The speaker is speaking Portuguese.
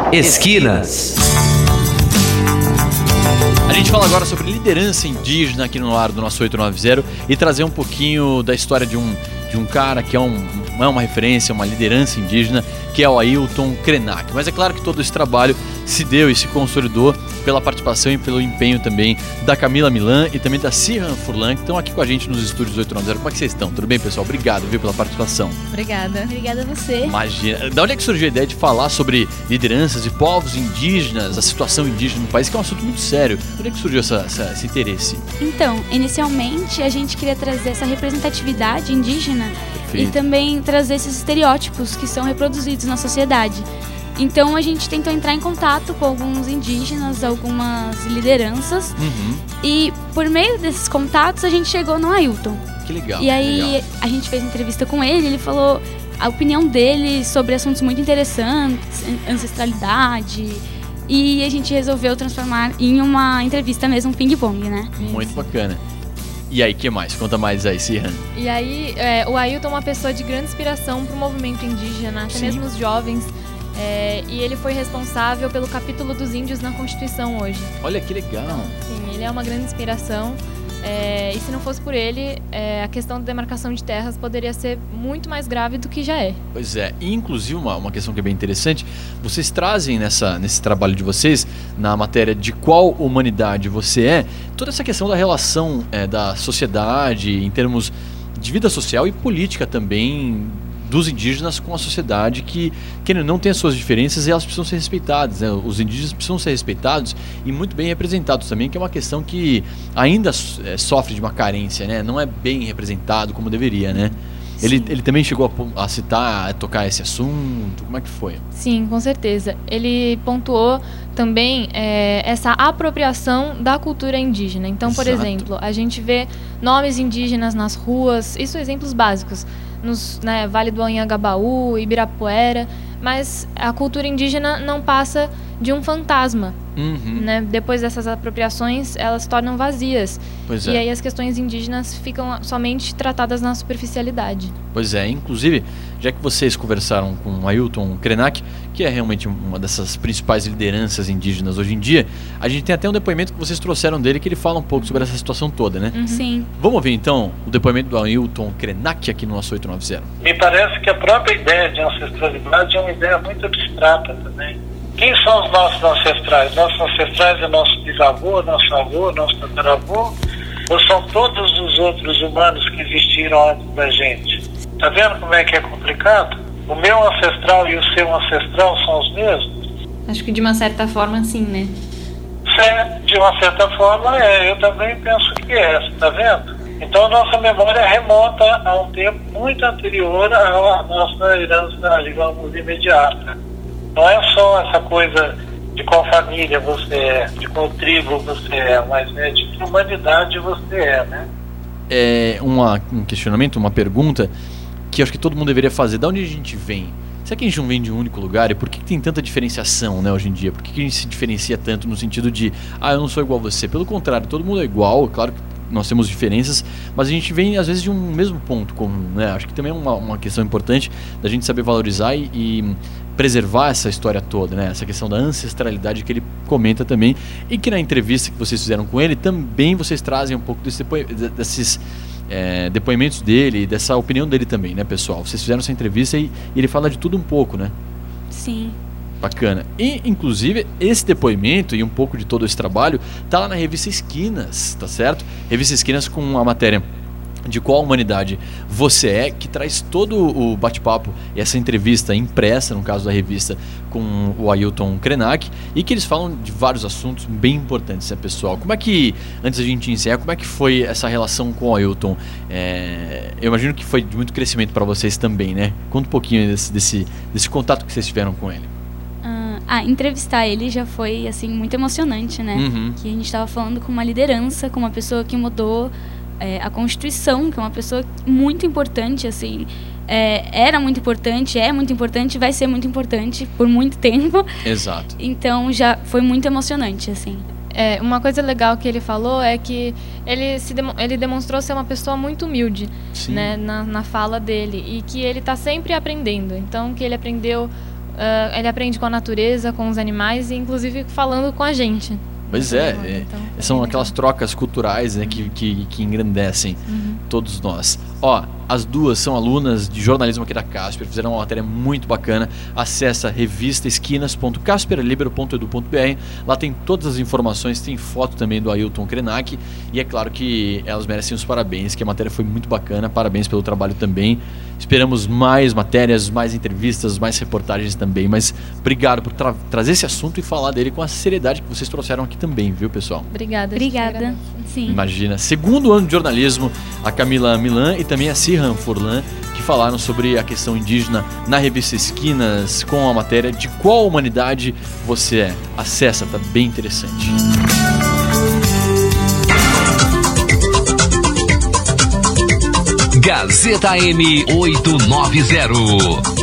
Esquinas. A gente fala agora sobre liderança indígena aqui no ar do nosso 890 e trazer um pouquinho da história de um cara que é uma referência, uma liderança indígena, que é o Ailton Krenak. Mas é claro que todo esse trabalho se deu e se consolidou pela participação e pelo empenho também da Camila Milan e também da Sirhan Furlan, que estão aqui com a gente nos estúdios 890. Como é que vocês estão? Tudo bem, pessoal? Obrigado, viu, pela participação. Obrigada. Obrigada a você. Imagina. Da onde é que surgiu a ideia de falar sobre lideranças de povos indígenas, a situação indígena no país, que é um assunto muito sério? Da onde é que surgiu esse interesse? Então, inicialmente, a gente queria trazer essa representatividade indígena. Perfeito. E também trazer esses estereótipos que são reproduzidos na sociedade. Então a gente tentou entrar em contato com alguns indígenas, algumas lideranças. E por meio desses contatos a gente chegou no Ailton. Que legal. E aí legal. A gente fez entrevista com ele falou a opinião dele sobre assuntos muito interessantes, ancestralidade. E a gente resolveu transformar em uma entrevista mesmo, um ping-pong, né? Muito bacana. E aí, o que mais? Conta mais aí, Sirhan. E aí, o Ailton é uma pessoa de grande inspiração para o movimento indígena, até mesmo os jovens. E ele foi responsável pelo capítulo dos índios na Constituição hoje. Olha que legal. Sim, ele é uma grande inspiração. E se não fosse por ele, a questão da demarcação de terras poderia ser muito mais grave do que já é. Pois é, e inclusive uma questão que é bem interessante, vocês trazem nesse trabalho de vocês, na matéria de qual humanidade você é, toda essa questão da relação da sociedade em termos de vida social e política também, dos indígenas com a sociedade que não tem as suas diferenças e elas precisam ser respeitadas, né? Os indígenas precisam ser respeitados e muito bem representados também, que é uma questão que ainda sofre de uma carência, né? Não é bem representado como deveria, né? Ele também chegou a citar, a tocar esse assunto, como é que foi? Sim, com certeza. Ele pontuou também essa apropriação da cultura indígena. Então, por exemplo, a gente vê nomes indígenas nas ruas, isso são exemplos básicos, Vale do Anhangabaú, Ibirapuera, mas a cultura indígena não passa de um fantasma. Né? Depois dessas apropriações, elas se tornam vazias. E aí as questões indígenas ficam somente tratadas na superficialidade. Pois é, inclusive, já que vocês conversaram com o Ailton Krenak, que é realmente uma dessas principais lideranças indígenas hoje em dia, a gente tem até um depoimento que vocês trouxeram dele, que ele fala um pouco sobre essa situação toda, né? Sim. Vamos ouvir então o depoimento do Ailton Krenak aqui no nosso 890. Me parece que a própria ideia de ancestralidade é uma ideia muito abstrata também. Quem são os nossos ancestrais? Nossos ancestrais é nosso bisavô, nosso avô, nosso tataravô? Ou são todos os outros humanos que existiram antes da gente? Tá vendo como é que é complicado? O meu ancestral e o seu ancestral são os mesmos? Acho que de uma certa forma sim, né? De uma certa forma eu também penso que tá vendo? Então a nossa memória remonta a um tempo muito anterior à nossa herança, digamos, imediata. Não é só essa coisa de qual família você é, de qual tribo você é, mas de que humanidade você é, né? É um questionamento, uma pergunta que acho que todo mundo deveria fazer. De onde a gente vem? Será que a gente não vem de um único lugar? E por que tem tanta diferenciação, né, hoje em dia? Por que a gente se diferencia tanto no sentido de eu não sou igual a você? Pelo contrário, todo mundo é igual, claro que nós temos diferenças, mas a gente vem às vezes de um mesmo ponto comum, né? Acho que também é uma questão importante da gente saber valorizar e preservar essa história toda, né? Essa questão da ancestralidade que ele comenta também, e que na entrevista que vocês fizeram com ele também vocês trazem um pouco desses depoimentos dele, dessa opinião dele também, né, pessoal? Vocês fizeram essa entrevista e ele fala de tudo um pouco, né? Sim. Bacana. E, inclusive, esse depoimento e um pouco de todo esse trabalho tá lá na Revista Esquinas, tá certo? Revista Esquinas com a matéria de qual humanidade você é, que traz todo o bate-papo e essa entrevista impressa, no caso da revista, com o Ailton Krenak, e que eles falam de vários assuntos bem importantes, né, pessoal? Como é que, antes da gente encerrar, como é que foi essa relação com o Ailton? Eu imagino que foi de muito crescimento para vocês também, né? Conta um pouquinho desse contato que vocês tiveram com ele. Entrevistar ele já foi, assim, muito emocionante, né? Que a gente estava falando com uma liderança, com uma pessoa que mudou a Constituição, que é uma pessoa muito importante, assim, era muito importante, é muito importante, vai ser muito importante por muito tempo. Exato. Então já foi muito emocionante, assim. Uma coisa legal que ele falou é que ele demonstrou ser uma pessoa muito humilde, né, na fala dele, e que ele está sempre aprendendo. Então, que ele aprendeu ele aprende com a natureza, com os animais e inclusive falando com a gente. Pois então, são aquelas trocas culturais, né, que engrandecem todos nós. Ó, as duas são alunas de jornalismo aqui da Casper, fizeram uma matéria muito bacana. Acesse revistaesquinas.casperlibero.edu.br. Lá tem todas as informações, tem foto também do Ailton Krenak. E é claro que elas merecem os parabéns, que a matéria foi muito bacana. Parabéns pelo trabalho também. Esperamos mais matérias, mais entrevistas, mais reportagens também. Mas obrigado por trazer esse assunto e falar dele com a seriedade que vocês trouxeram aqui também, viu, pessoal? Obrigada. Sim. Imagina. Segundo ano de jornalismo, a Camila Milan e também a Sirhan Furlan, que falaram sobre a questão indígena na revista Esquinas, com a matéria De Qual Humanidade Você É. Acessa, tá bem interessante. Gazeta M890.